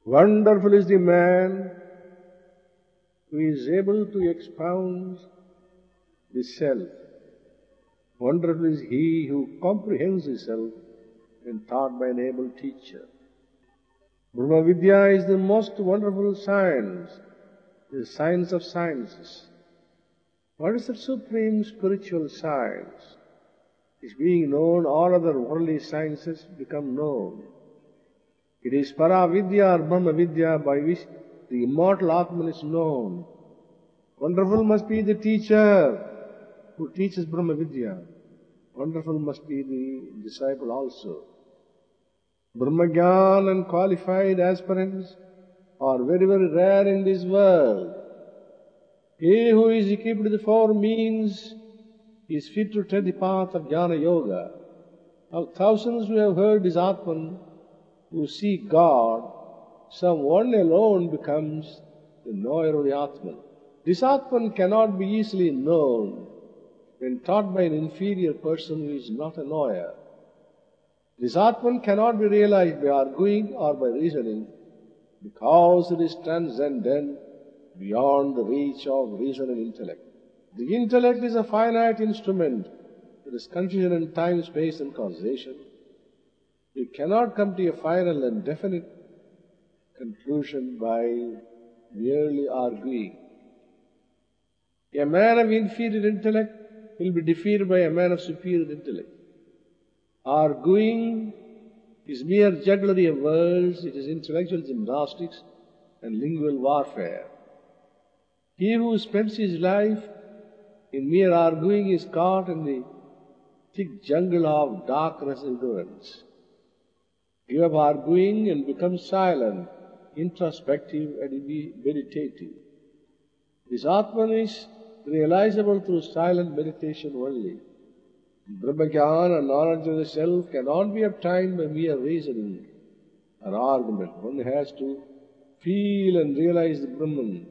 Wonderful is the man who is able to expound the self. Wonderful is he who comprehends the self when taught by an able teacher. Brahma Vidya is the most wonderful science, the science of sciences. What is the supreme spiritual science? Is being known, all other worldly sciences become known. It is Paravidya or Brahma Vidya by which the immortal Atman is known. Wonderful must be the teacher who teaches Brahma Vidya. Wonderful must be the disciple also. Brahmagyan and qualified aspirants are very, very rare in this world. He who is equipped with the four means is fit to tread the path of Jnana Yoga. Of thousands who have heard this Atman, who seek God, some one alone becomes the knower of the Atman. This Atman cannot be easily known when taught by an inferior person who is not a knower. This Atman cannot be realized by arguing or by reasoning because it is transcendent beyond the reach of reason and intellect. The intellect is a finite instrument. There is confusion in time, space and causation. You cannot come to a final and definite conclusion by merely arguing. A man of inferior intellect will be defeated by a man of superior intellect. Arguing is mere jugglery of words, it is intellectual gymnastics and lingual warfare. He who spends his life in mere arguing is caught in the thick jungle of darkness and ignorance. Give up arguing and become silent, introspective and meditative. This Atman is realizable through silent meditation only. Brahmagyan and knowledge of the self cannot be obtained by mere reasoning or argument. One has to feel and realize the Brahman,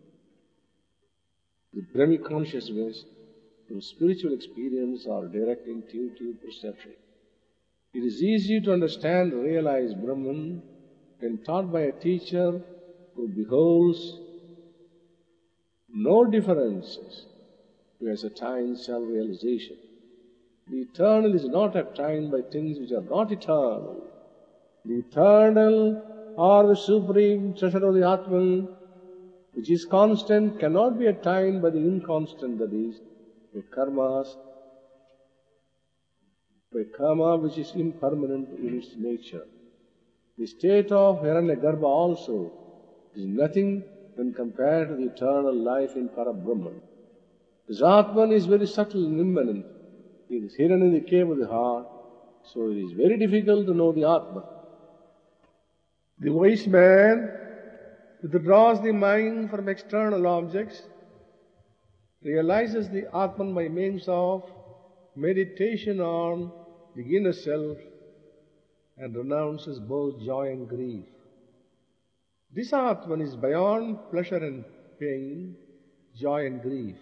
the Brahmic consciousness, through spiritual experience or direct intuitive perception. It is easy to understand and realize Brahman when taught by a teacher who beholds no differences, who has attained self-realization. The eternal is not obtained by things which are not eternal. The eternal or the supreme treasure of the Atman, which is constant, cannot be attained by the inconstant, that is, by karma which is impermanent in its nature. The state of Hiranyagarbha also is nothing when compared to the eternal life in Parabrahman. This Atman is very subtle and immanent. It is hidden in the cave of the heart, so it is very difficult to know the Atman. The wise man withdraws the mind from external objects, realizes the Atman by means of meditation on the inner self, and renounces both joy and grief. This Atman is beyond pleasure and pain, joy and grief.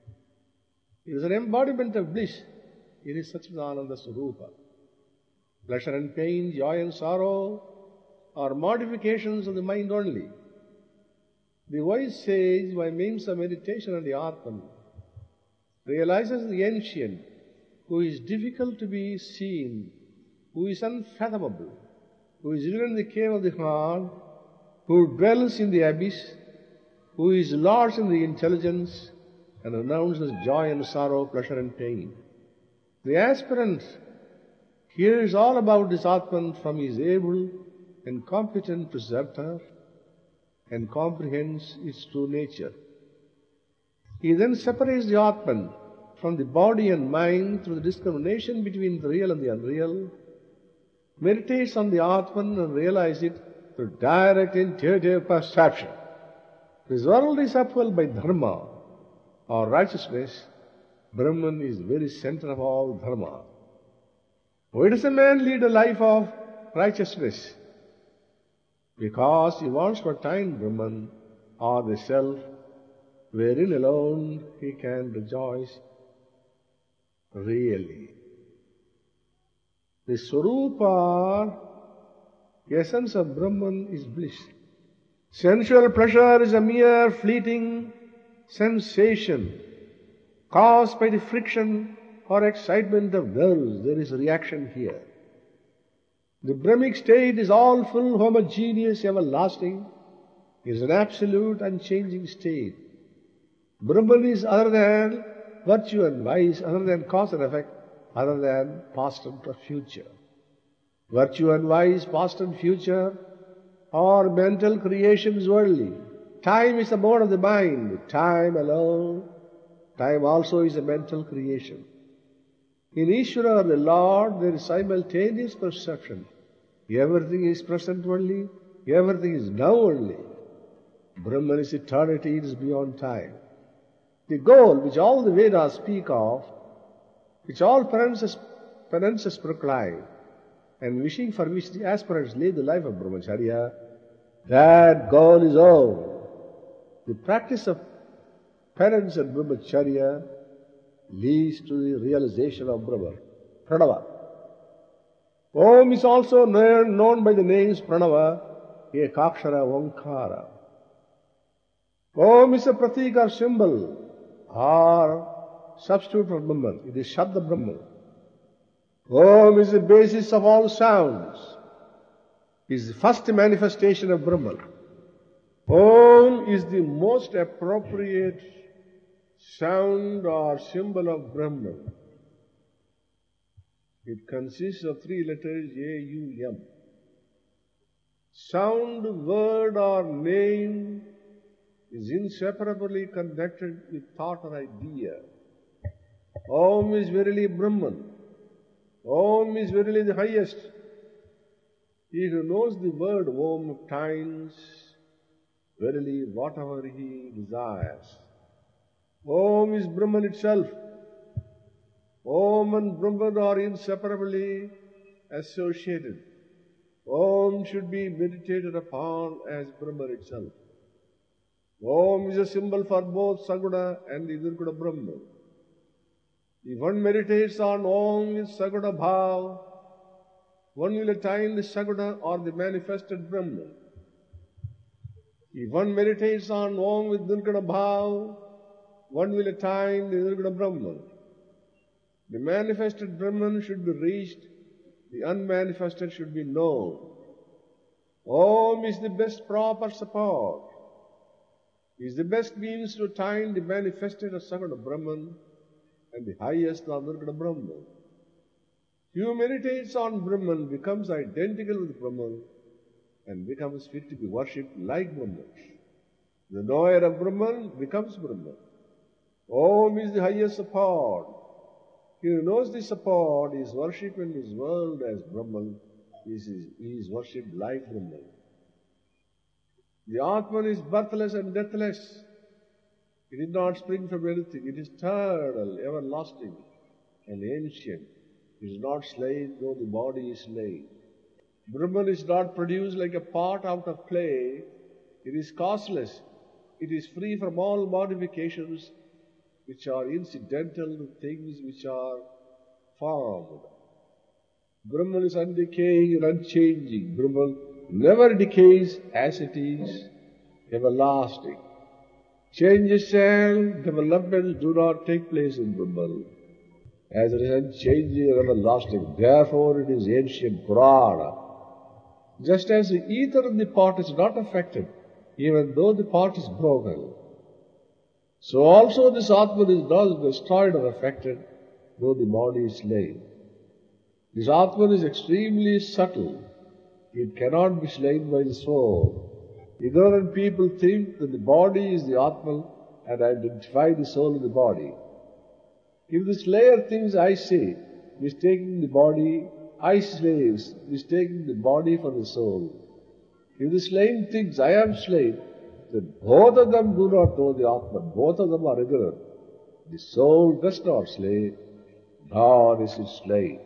It is an embodiment of bliss. It is Satchidananda Swarupa. Pleasure and pain, joy and sorrow are modifications of the mind only. The wise sage, by means of meditation on the Atman, realizes the ancient, who is difficult to be seen, who is unfathomable, who is hidden in the cave of the heart, who dwells in the abyss, who is lodged in the intelligence, and renounces joy and sorrow, pleasure and pain. The aspirant hears all about this Atman from his able and competent preceptor and comprehends its true nature. He then separates the Atman from the body and mind through the discrimination between the real and the unreal, meditates on the Atman and realizes it through direct intuitive perception. This world is upheld by dharma or righteousness. Brahman is the very center of all dharma. Why does a man lead a life of righteousness? Because he wants to attain Brahman or the self, wherein alone he can rejoice really. The Swarupa, essence of Brahman, is bliss. Sensual pleasure is a mere fleeting sensation caused by the friction or excitement of nerves. There is reaction here. The Brahmic state is all full, homogeneous, everlasting. It is an absolute, unchanging state. Brahman is other than virtue and vice, other than cause and effect, other than past and future. Virtue and vice, past and future, are mental creations only. Time is a mode of the mind. Time alone. Time also is a mental creation. In Ishvara, the Lord, there is simultaneous perception. Everything is present only. Everything is now only. Brahman is eternity, it is beyond time. The goal which all the Vedas speak of, which all penances proclaim, and wishing for which the aspirants lead the life of brahmacharya, that goal is all. The practice of penance and brahmacharya leads to the realization of Brahman, Pranava. Om is also known by the names Pranava, Ekakshara, Omkara. Om is a pratik or symbol or substitute for Brahman. It is Shabda Brahman. Om is the basis of all sounds. It is the first manifestation of Brahman. Om is the most appropriate sound or symbol of Brahman. It consists of 3 letters A-U-M. Sound, word or name is inseparably connected with thought or idea. Om is verily Brahman. Om is verily the highest. He who knows the word Om obtains verily whatever he desires. Om is Brahman itself. Om and Brahman are inseparably associated. Om should be meditated upon as Brahman itself. Om is a symbol for both Saguna and the Nirguna Brahman. If one meditates on Om with Saguna Bhav, one will attain the Saguna or the manifested Brahman. If one meditates on Om with Nirguna Bhav, one will attain the Nirguna Brahman. The manifested Brahman should be reached, the unmanifested should be known. Om is the best proper support, is the best means to attain the manifested or Saguna Brahman and the highest or Nirguna Brahman. He who meditates on Brahman becomes identical with Brahman and becomes fit to be worshipped like Brahman. The knower of Brahman becomes Brahman. Om is the highest support. He who knows the support is worshipped in this world as Brahman. He is worshipped like Brahman. The Atman is birthless and deathless. It did not spring from anything. It is eternal, everlasting, and ancient. It is not slain, though the body is slain. Brahman is not produced like a pot out of clay. It is causeless. It is free from all modifications which are incidental to things which are formed. Brahman is undecaying and unchanging. Brahman never decays as it is everlasting. Changes and developments do not take place in Brahman, as it is unchanging and everlasting. Therefore it is ancient, Purana. Just as the ether in the pot is not affected, even though the pot is broken, so also this Atman is not destroyed or affected, though the body is slain. This Atman is extremely subtle. It cannot be slain by the soul. Ignorant people think that the body is the Atman and identify the soul in the body. If the slayer thinks I say, mistaking the body, I slaves, mistaking the body for the soul. If the slain thinks I am slain, then both of them do not know the Atman. Both of them are ignorant. The soul does not slay, nor is it slain.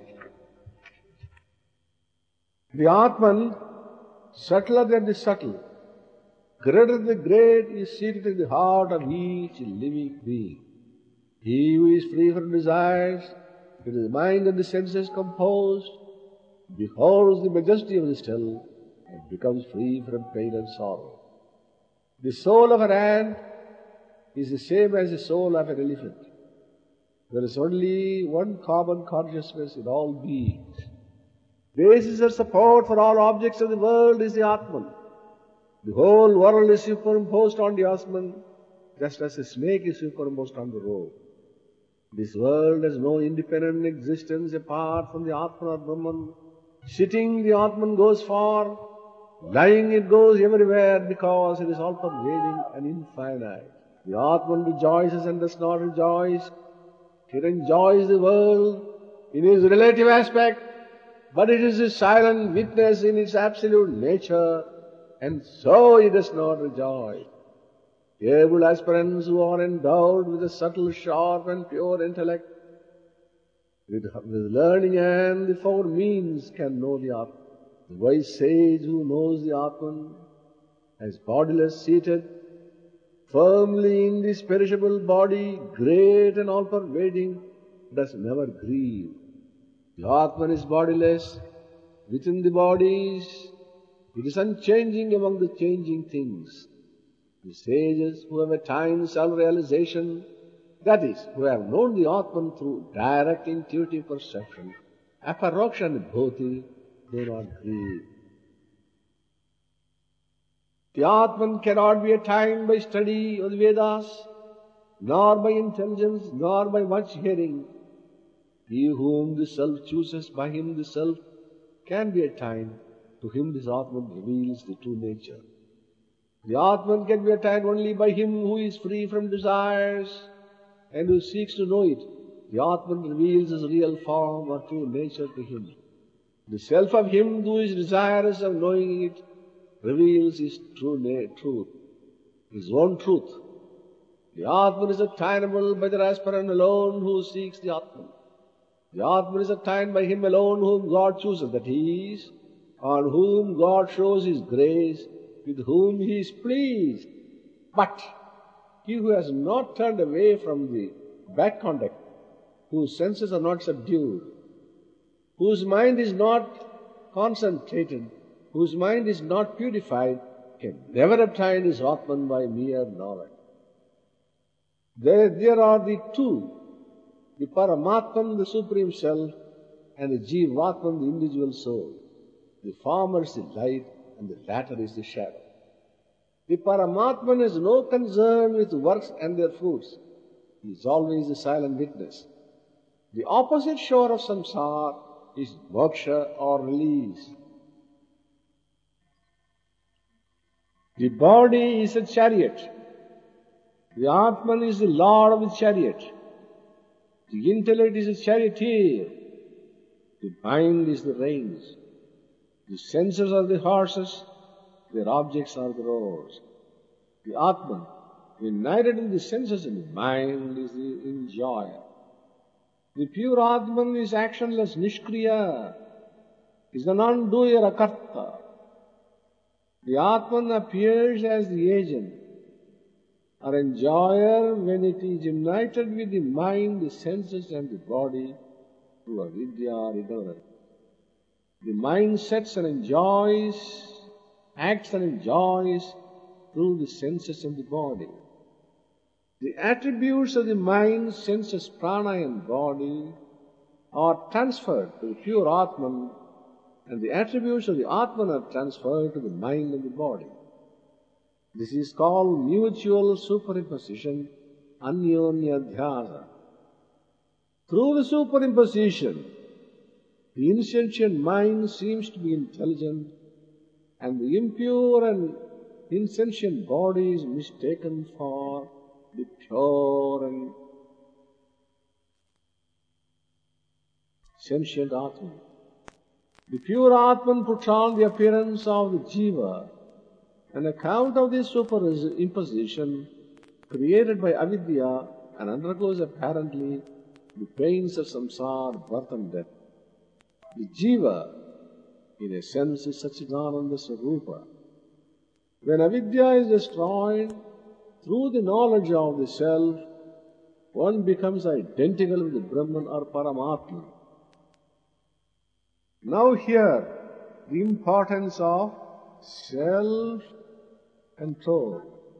The Atman, subtler than the subtle, greater than the great, is seated in the heart of each living being. He who is free from desires, with his mind and the senses composed, beholds the majesty of the still and becomes free from pain and sorrow. The soul of an ant is the same as the soul of an elephant. There is only one common consciousness in all beings. Basis or support for all objects of the world is the Atman. The whole world is superimposed on the Atman, just as a snake is superimposed on the rope. This world has no independent existence apart from the Atman or Brahman. Sitting, the Atman goes far. Lying, it goes everywhere because it is all-pervading and infinite. The Atman rejoices and does not rejoice. It enjoys the world in its relative aspect, but it is a silent witness in its absolute nature, and so it does not rejoice. Able aspirants who are endowed with a subtle, sharp and pure intellect, with learning and the four means can know the Atman. The wise sage who knows the Atman as bodiless seated, firmly in this perishable body, great and all-pervading, does never grieve. The Atman is bodiless, within the bodies, it is unchanging among the changing things. The sages who have attained self-realization, that is, who have known the Atman through direct intuitive perception, aparoksha and bhoti, do not grieve. The Atman cannot be attained by study of the Vedas, nor by intelligence, nor by much hearing. He whom the Self chooses, by him the Self can be attained. To him this Atman reveals the true nature. The Atman can be attained only by him who is free from desires and who seeks to know it. The Atman reveals his real form or true nature to him. The self of him who is desirous of knowing it reveals his truth, his own truth. The Atman is attainable by the aspirant alone who seeks the Atman. The Atman is attained by him alone whom God chooses, that is, on whom God shows his grace, with whom he is pleased. But he who has not turned away from the bad conduct, whose senses are not subdued, whose mind is not concentrated, whose mind is not purified, can never obtain his Atman by mere knowledge. There are the two, the Paramatman, the Supreme Self, and the Jivatman, the individual soul. The former is the light, and the latter is the shadow. The Paramatman has no concern with works and their fruits. He is always a silent witness. The opposite shore of samsara is moksha or release. The body is a chariot. The Atman is the lord of the chariot. The intellect is a charioteer. The mind is the reins. The senses are the horses. Their objects are the roads. The Atman, united in the senses and the mind, is the enjoyer. The pure Atman is actionless, nishkriya, is the non-doer, akarta. The Atman appears as the agent or enjoyer when it is united with the mind, the senses and the body through avidya or ignorance. The mind sets and enjoys, acts and enjoys through the senses and the body. The attributes of the mind, senses, prana and body are transferred to the pure Atman, and the attributes of the Atman are transferred to the mind and the body. This is called mutual superimposition, anyonyadhyasa. Through the superimposition, the insentient mind seems to be intelligent, and the impure and insentient body is mistaken for the pure and sentient Atman. The pure Atman puts on the appearance of the Jiva. On account of this superimposition created by avidya and undergoes apparently the pains of samsara, birth and death. The Jiva, in a sense, is Satchidananda Swarupa. When avidya is destroyed, through the knowledge of the self, one becomes identical with the Brahman or Paramatma. Now here, the importance of self-control.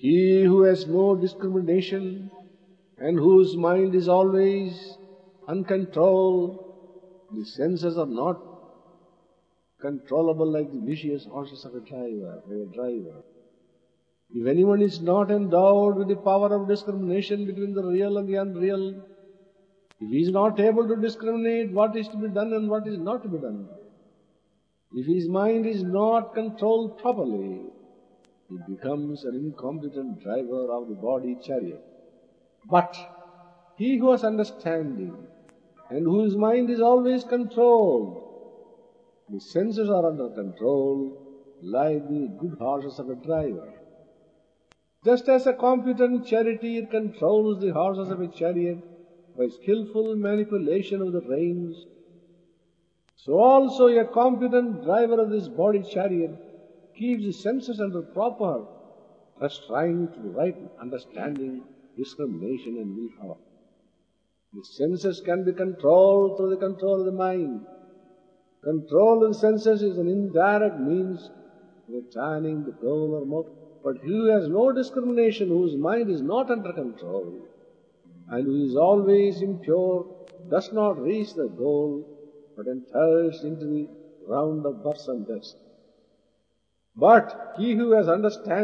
He who has no discrimination and whose mind is always uncontrolled, the senses are not controllable like the vicious horses of a driver. If anyone is not endowed with the power of discrimination between the real and the unreal, if he is not able to discriminate what is to be done and what is not to be done, if his mind is not controlled properly, he becomes an incompetent driver of the body chariot. But he who has understanding and whose mind is always controlled, the senses are under control like the good horses of a driver. Just as a competent charioteer controls the horses of a chariot by skillful manipulation of the reins, so also a competent driver of this body chariot keeps the senses under proper restraint to right understanding, discrimination and willpower. The senses can be controlled through the control of the mind. Control of the senses is an indirect means of attaining the goal or motive. But he who has no discrimination, whose mind is not under control, and who is always impure, does not reach the goal, but enters into the round of birth and death. But he who has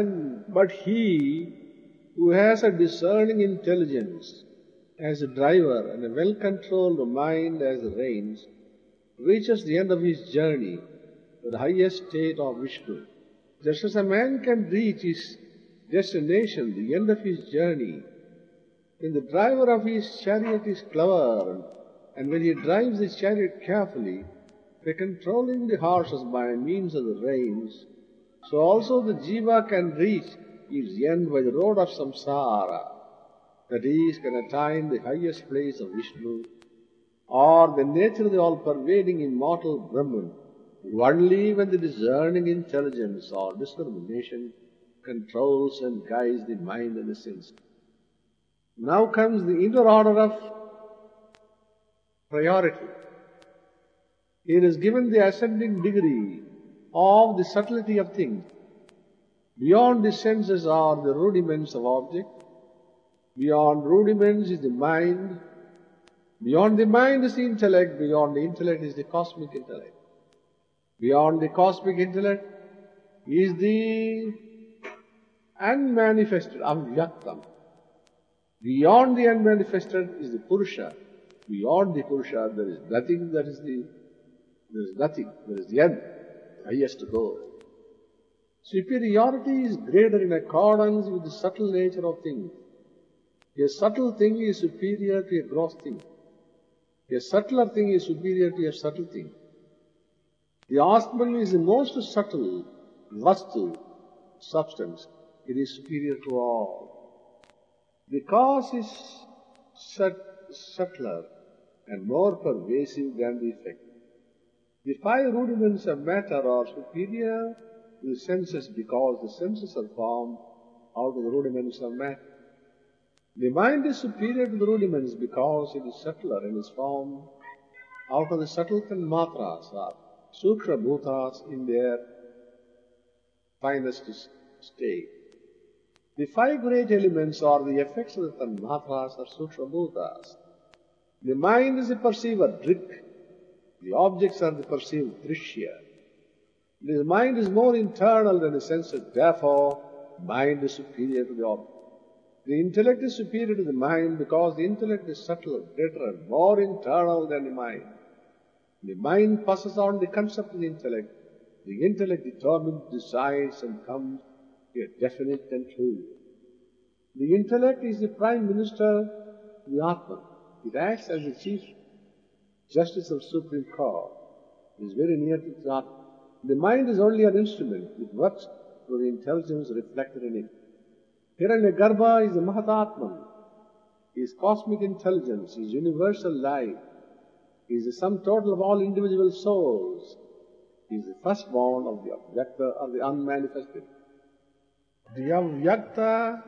a discerning intelligence as a driver and a well-controlled mind as the reins, reaches the end of his journey to the highest state of Vishnu. Just as a man can reach his destination, the end of his journey, when the driver of his chariot is clever, and when he drives his chariot carefully, by controlling the horses by means of the reins, so also the jiva can reach its end by the road of samsara, that is, can attain the highest place of Vishnu, or the nature of the all-pervading immortal Brahman, only when the discerning intelligence or discrimination controls and guides the mind and the senses. Now comes the inner order of priority. It is given the ascending degree of the subtlety of things. Beyond the senses are the rudiments of object. Beyond rudiments is the mind. Beyond the mind is the intellect. Beyond the intellect is the cosmic intellect. Beyond the cosmic intellect is the unmanifested, avyaktam. Beyond the unmanifested is the Purusha. Beyond the Purusha there is nothing, there is the end, highest goal. Superiority is greater in accordance with the subtle nature of things. A subtle thing is superior to a gross thing. A subtler thing is superior to a subtle thing. The Atman is the most subtle vastu, substance. It is superior to all. The cause is subtler and more pervasive than the effect. The five rudiments of matter are superior to the senses because the senses are formed out of the rudiments of matter. The mind is superior to the rudiments because it is subtler and is formed out of the subtle tanmatras or sukshma bhutas in their finest state. The five great elements are the effects of the tanmatras or sukshma bhutas. The mind is a perceiver, drik. The objects are the perceived, drishya. The mind is more internal than the senses, therefore mind is superior to the object. The intellect is superior to the mind because the intellect is subtler, greater, and more internal than the mind. The mind passes on the concept of the intellect. The intellect determines, decides, and comes to a definite conclusion. The intellect is the prime minister of the Atman. It acts as the chief justice of Supreme Court. It is very near to the Atman. The mind is only an instrument. It works through the intelligence reflected in it. Hiranyagarbha is the Mahatatman. He is cosmic intelligence. He is universal life. He is the sum total of all individual souls. He is the firstborn of the Avyakta or the unmanifested. The Avyakta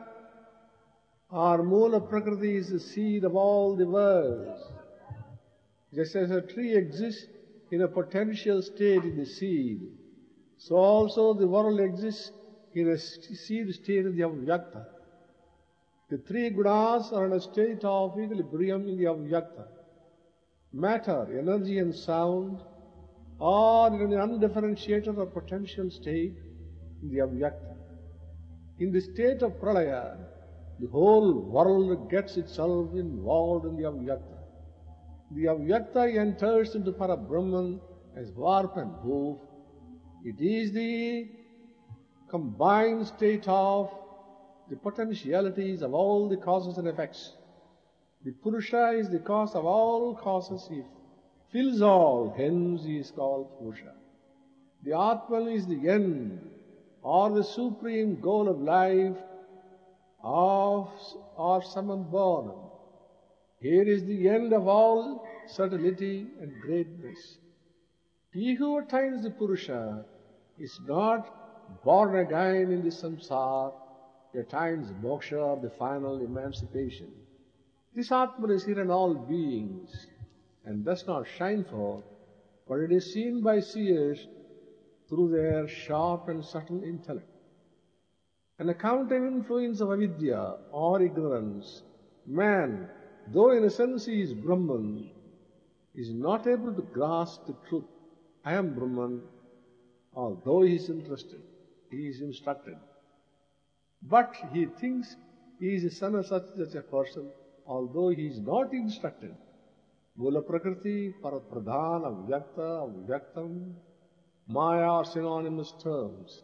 or Mula Prakriti is the seed of all the worlds. Just as a tree exists in a potential state in the seed, so also the world exists in a seed state of the Avyakta. The three gunas are in a state of equilibrium in the Avyakta. Matter, energy and sound are in an undifferentiated or potential state in the Avyakta. In the state of Pralaya, the whole world gets itself involved in the Avyakta. The Avyakta enters into Parabrahman as warp and woof. It is the combined state of the potentialities of all the causes and effects. The Purusha is the cause of all causes. He fills all, hence he is called Purusha. The Atman is the end or the supreme goal of life of Samabodham. Here is the end of all subtlety and greatness. He who attains the Purusha is not born again in the samsara, he attains moksha, the final emancipation. This Atman is here in all beings and does not shine forth, but it is seen by seers through their sharp and subtle intellect. On account of influence of avidya or ignorance, man, though in a sense he is Brahman, is not able to grasp the truth. I am Brahman, although he is interested, he is instructed. But he thinks he is the son of such a person, although he is not instructed. Mula Prakriti, Paratpradhan, Avyakta, Avyaktam, Maya are synonymous terms.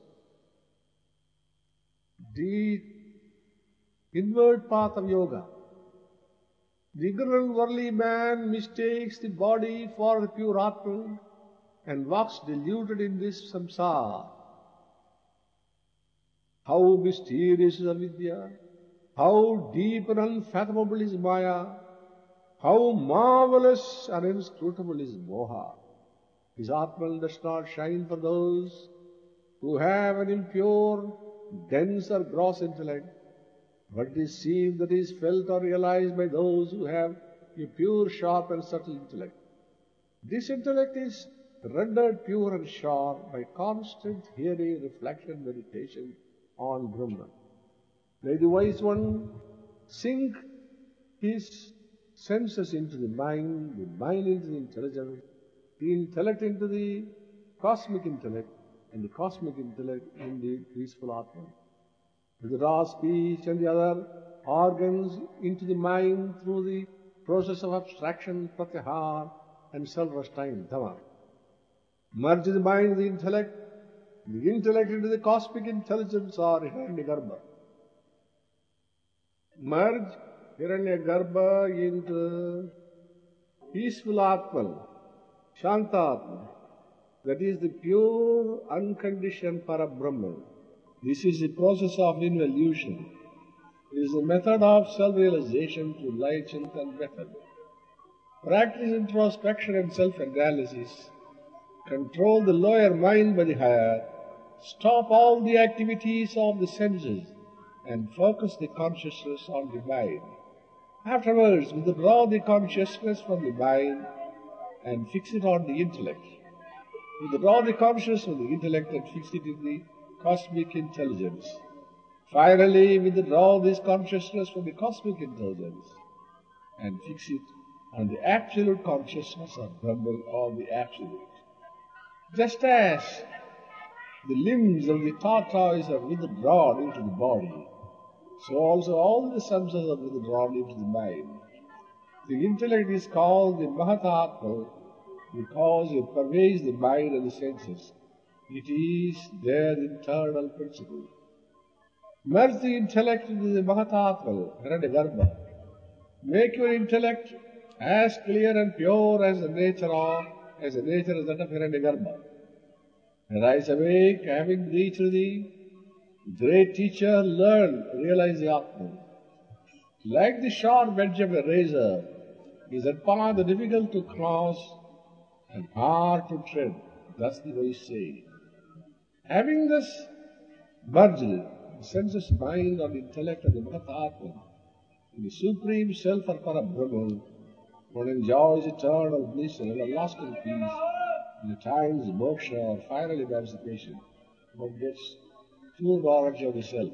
The inward path of yoga. The ignorant worldly man mistakes the body for the pure Atman and walks deluded in this samsara. How mysterious is avidya, how deep and unfathomable is Maya, how marvelous and inscrutable is moha. His Atman does not shine for those who have an impure, dense or gross intellect, but deceive that is felt or realized by those who have a pure, sharp and subtle intellect. This intellect is rendered pure and sharp by constant hearing, reflection, meditation on Brahman. May the wise one sink his senses into the mind into the intelligence, the intellect into the cosmic intellect, and the cosmic intellect in the peaceful Atman. Withdraw speech and the other organs into the mind through the process of abstraction, pratyahar, and self-restraint, dhamma. Merge the mind and the intellect into the cosmic intelligence or Hiranyagarbha. Merge Hiranyagarbha into peaceful Atman, Shantatman, that is the pure, unconditioned Parabrahman. This is the process of involution. It is a method of self-realization through light, Chintan method. Practice introspection and self-analysis. Control the lower mind by the higher. Stop all the activities of the senses and focus the consciousness on the mind. Afterwards, withdraw the consciousness from the mind and fix it on the intellect. Withdraw the consciousness from the intellect and fix it in the cosmic intelligence. Finally, withdraw this consciousness from the cosmic intelligence and fix it on the absolute consciousness of Brahman or the absolute. Just as the limbs of the tortoise are withdrawn into the body, so also all the senses are withdrawn into the mind. The intellect is called the Mahatatma because it pervades the mind and the senses. It is their internal principle. Merge the intellect into the Mahatatma, Hiranyagarbha. Make your intellect as clear and pure as the nature is that of Hiranyagarbha. Rise awake, having reached the great teacher, learn, realize the Atman. Like the sharp edge of a razor, is a path difficult to cross and hard to tread. Thus the wise say. Having thus merged the senses, mind, or intellect of the Mahatatma in the Supreme Self or Parabrahman, one enjoys eternal bliss and everlasting peace, and attains moksha or final emancipation. One gets pure knowledge of the self.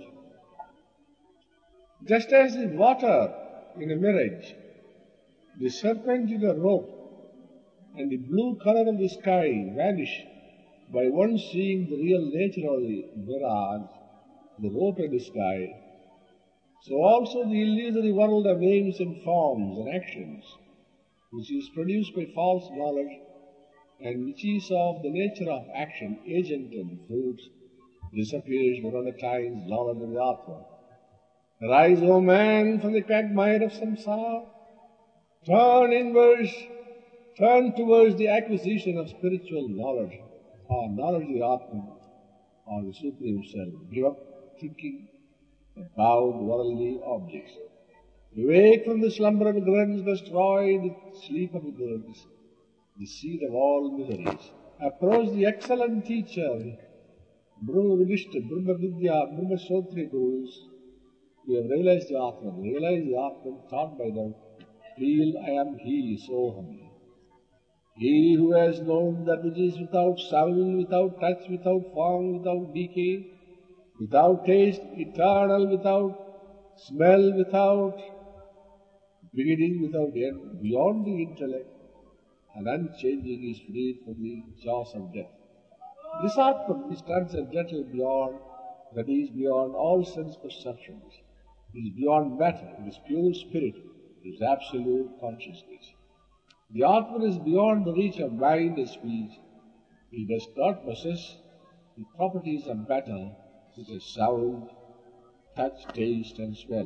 Just as the water in a mirage, the serpent in a rope, and the blue color of the sky vanish by one seeing the real nature of the mirage, the rope and the sky, so also the illusory world of names and forms and actions, which is produced by false knowledge and which is of the nature of action, agent and fruit, disappears beyond the time's knowledge of the Atma. Arise, O man, from the quagmire of samsara. Turn inwards, turn towards the acquisition of spiritual knowledge, or knowledge of the Atma, or the Supreme Self. Give up thinking about worldly objects. Awake from the slumber of ignorance, destroy the sleep of ignorance, the seed of all miseries. Approach the excellent teacher, Brahma Vishta, Brahma Vidya, Brahma Sotri Gurus. We have realized the Atman, taught by them. Feel I am He, Soham. He who has known that which is without sound, without touch, without form, without decay, without taste, eternal, without smell, without beginning, without end, beyond the intellect, and unchanging is freed from the jaws of death. This Atman is transcendental beyond, that is beyond all sense perceptions. It is beyond matter, it is pure spirit, it is absolute consciousness. The Atman is beyond the reach of mind and speech. It does not possess the properties of matter, such as sound, touch, taste, and smell.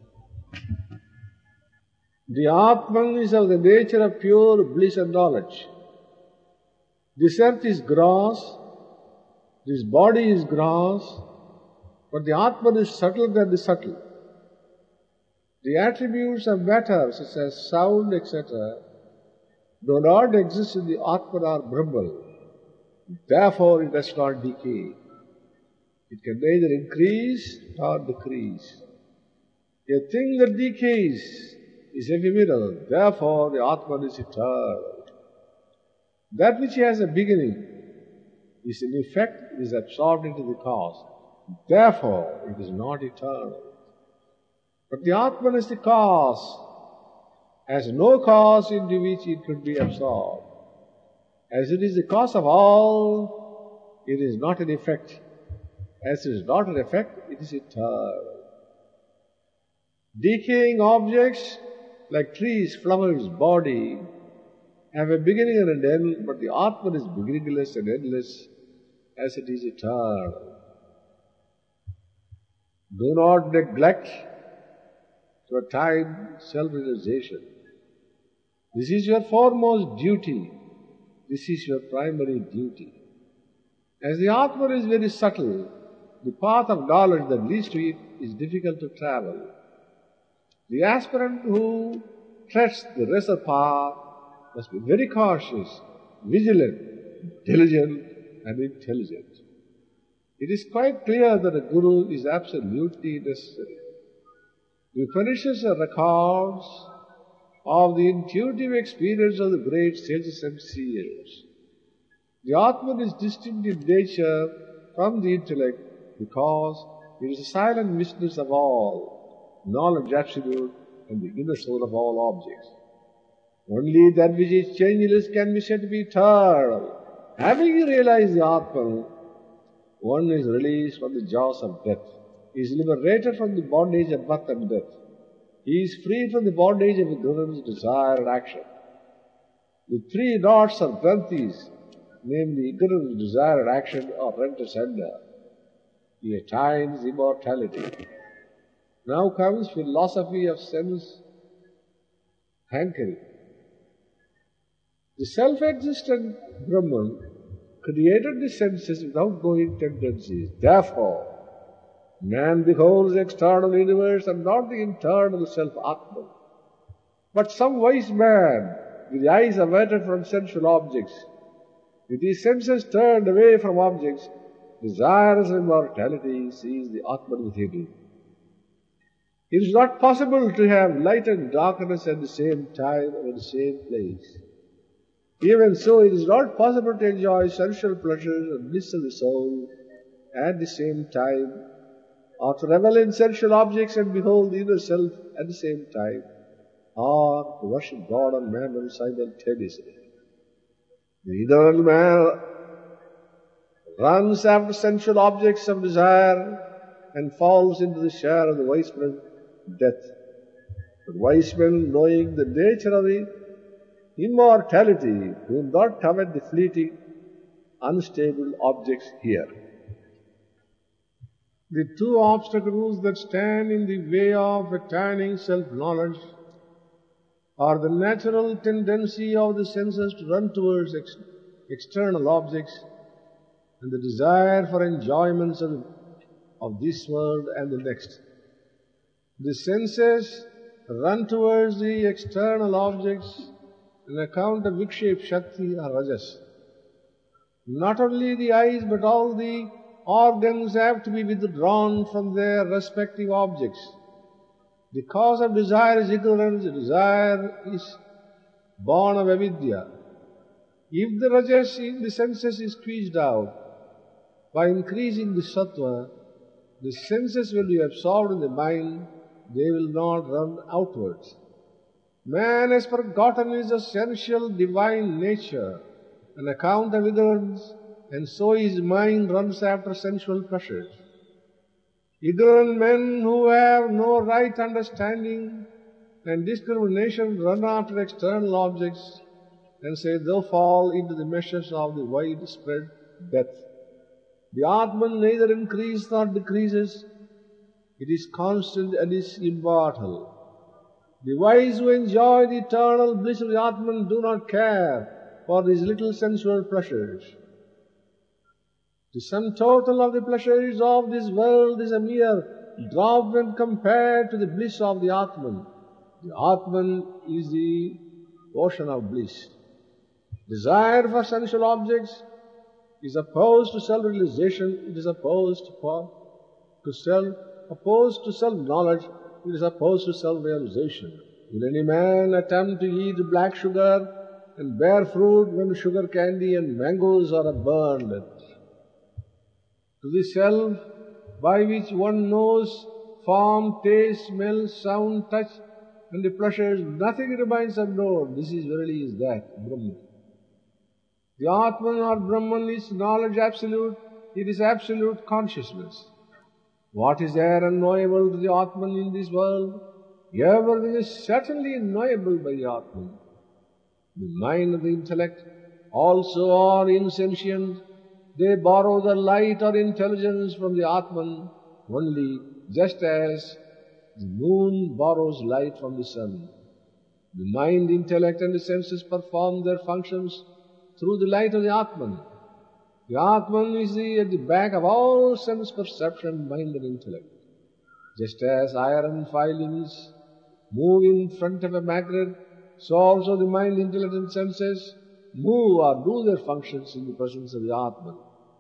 The Atman is of the nature of pure bliss and knowledge. This earth is grass, this body is grass, but the Atman is subtler than the subtle. The attributes of matter, such as sound, etc., do not exist in the Atman or Brahman. Therefore, it does not decay. It can neither increase nor decrease. A thing that decays is ephemeral. Therefore, the Atman is eternal. That which has a beginning is in effect, is absorbed into the cause. Therefore, it is not eternal. But the Atman is the cause, has no cause into which it could be absorbed. As it is the cause of all, it is not an effect. As it is not an effect, it is eternal. Decaying objects, like trees, flowers, body, have a beginning and an end, but the Atman is beginningless and endless, as it is eternal. Do not neglect to attain self-realization. This is your foremost duty. This is your primary duty. As the Atman is very subtle, the path of knowledge that leads to it is difficult to travel. The aspirant who treads the lesser path must be very cautious, vigilant, diligent, and intelligent. It is quite clear that a guru is absolutely necessary. The Upanishads are records of the intuitive experience of the great sages and seers. The Atman is distinct in nature from the intellect because it is the silent witness of all, knowledge absolute, and the inner soul of all objects. Only that which is changeless can be said to be eternal. Having realized the Atman, one is released from the jaws of death. He is liberated from the bondage of birth and death. He is free from the bondage of ignorance, desire, and action. The three knots or granthis, namely ignorance, desire, and action, are rent asunder. He attains immortality. Now comes philosophy of sense hankering. The self-existent Brahman created the senses with outgoing tendencies. Therefore, man beholds the external universe and not the internal self-Atman. But some wise man, with the eyes averted from sensual objects, with his senses turned away from objects, desires immortality, sees the Atman within him. It is not possible to have light and darkness at the same time or at the same place. Even so, it is not possible to enjoy sensual pleasures and bliss of the soul at the same time, or to revel in sensual objects and behold the inner self at the same time, or to worship God and mammon simultaneously. The eternal man runs after sensual objects of desire and falls into the share of the wise man, death. But wise men, knowing the nature of the immortality, do not covet the fleeting, unstable objects here. The two obstacles that stand in the way of attaining self-knowledge are the natural tendency of the senses to run towards external objects and the desire for enjoyments of this world and the next. The senses run towards the external objects on account of Vikshep Shakti or Rajas. Not only the eyes but all the organs have to be withdrawn from their respective objects. The cause of desire is ignorance. Desire is born of avidya. If the rajas in the senses is squeezed out, by increasing the sattva, the senses will be absorbed in the mind, they will not run outwards. Man has forgotten his essential divine nature on account of ignorance, and so his mind runs after sensual pleasures. Ignorant men who have no right understanding and discrimination run after external objects and say they fall into the meshes of the widespread death. The Atman neither increases nor decreases. It is constant and is immortal. The wise who enjoy the eternal bliss of the Atman do not care for these little sensual pleasures. The sum total of the pleasures of this world is a mere drop when compared to the bliss of the Atman. The Atman is the ocean of bliss. Desire for sensual objects is opposed to self-realization, it is opposed to self-knowledge, it is opposed to self-realization. Will any man attempt to eat black sugar and bear fruit when sugar candy and mangoes are burned? To the self by which one knows form, taste, smell, sound, touch, and the pleasures, nothing remains unknown. This is verily is that, Brahman. The Atman or Brahman is knowledge absolute, it is absolute consciousness. What is there unknowable to the Atman in this world? Everything is certainly knowable by the Atman. The mind and the intellect also are insentient. They borrow the light or intelligence from the Atman only, just as the moon borrows light from the sun. The mind, intellect and the senses perform their functions through the light of the Atman. The Atman is at the back of all sense perception, mind and intellect. Just as iron filings move in front of a magnet, so also the mind, intellect and senses move or do their functions in the presence of the Atman.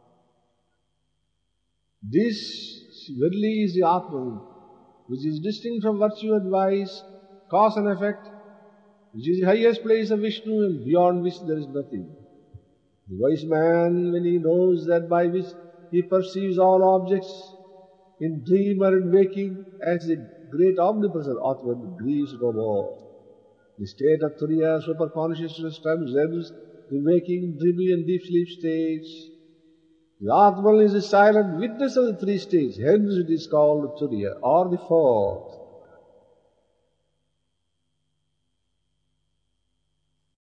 This verily is the Atman, which is distinct from virtue and vice, cause and effect, which is the highest place of Vishnu and beyond which there is nothing. The wise man, when he knows that by which he perceives all objects, in dream or in waking, as the great omnipresent Atman, grieves no more. The state of Turiya, superconsciousness, transcends the waking, dreamy and deep sleep states. The Atman is the silent witness of the three states, hence it is called Turiya, or the fourth.